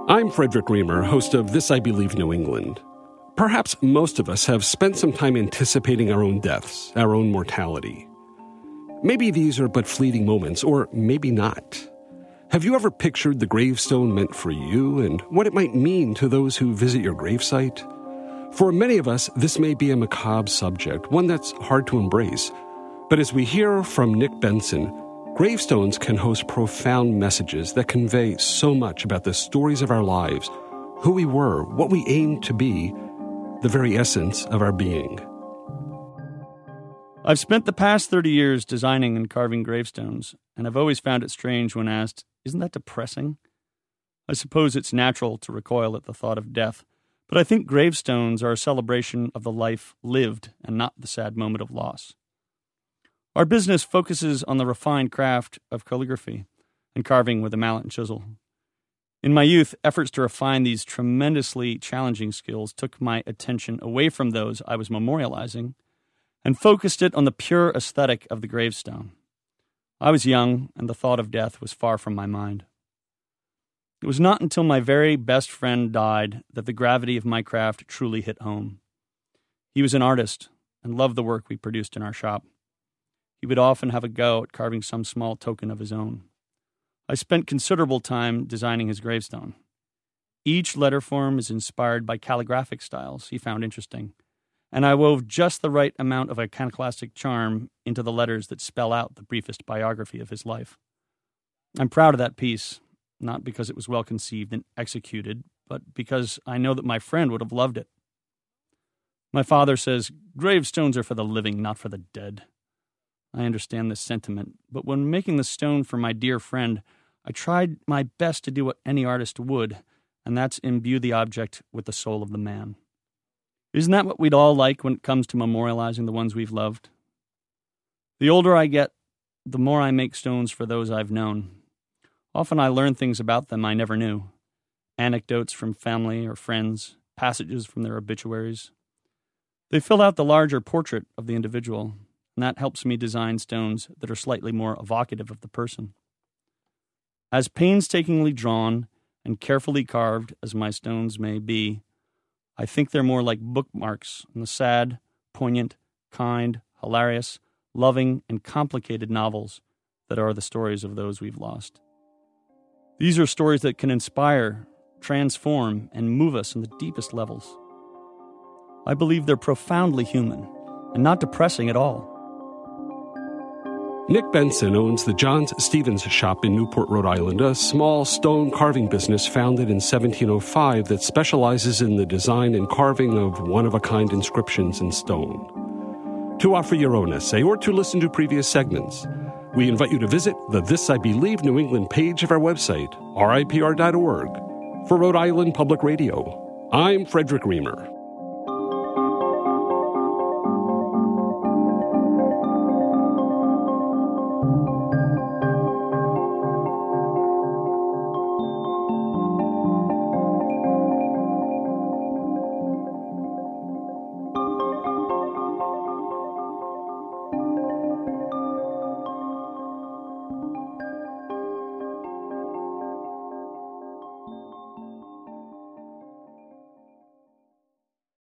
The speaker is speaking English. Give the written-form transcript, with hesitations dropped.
I'm Frederick Reamer, host of This I Believe New England. Perhaps most of us have spent some time anticipating our own deaths, our own mortality. Maybe these are but fleeting moments, or maybe not. Have you ever pictured the gravestone meant for you and what it might mean to those who visit your gravesite? For many of us, this may be a macabre subject, one that's hard to embrace. But as we hear from Nick Benson, gravestones can host profound messages that convey so much about the stories of our lives, who we were, what we aimed to be, the very essence of our being. I've spent the past 30 years designing and carving gravestones, and I've always found it strange when asked, "Isn't that depressing?" I suppose it's natural to recoil at the thought of death, but I think gravestones are a celebration of the life lived and not the sad moment of loss. Our business focuses on the refined craft of calligraphy and carving with a mallet and chisel. In my youth, efforts to refine these tremendously challenging skills took my attention away from those I was memorializing and focused it on the pure aesthetic of the gravestone. I was young, and the thought of death was far from my mind. It was not until my very best friend died that the gravity of my craft truly hit home. He was an artist and loved the work we produced in our shop. He would often have a go at carving some small token of his own. I spent considerable time designing his gravestone. Each letter form is inspired by calligraphic styles he found interesting, and I wove just the right amount of iconoclastic charm into the letters that spell out the briefest biography of his life. I'm proud of that piece, not because it was well conceived and executed, but because I know that my friend would have loved it. My father says, "Gravestones are for the living, not for the dead." I understand this sentiment, but when making the stone for my dear friend, I tried my best to do what any artist would, and that's imbue the object with the soul of the man. Isn't that what we'd all like when it comes to memorializing the ones we've loved? The older I get, the more I make stones for those I've known. Often I learn things about them I never knew. Anecdotes from family or friends, passages from their obituaries. They fill out the larger portrait of the individual, and that helps me design stones that are slightly more evocative of the person. As painstakingly drawn and carefully carved as my stones may be, I think they're more like bookmarks in the sad, poignant, kind, hilarious, loving, and complicated novels that are the stories of those we've lost. These are stories that can inspire, transform, and move us on the deepest levels. I believe they're profoundly human and not depressing at all. Nick Benson owns the John Stevens Shop in Newport, Rhode Island, a small stone carving business founded in 1705 that specializes in the design and carving of one-of-a-kind inscriptions in stone. To offer your own essay or to listen to previous segments, we invite you to visit the This I Believe New England page of our website, ripr.org. For Rhode Island Public Radio, I'm Frederick Reamer.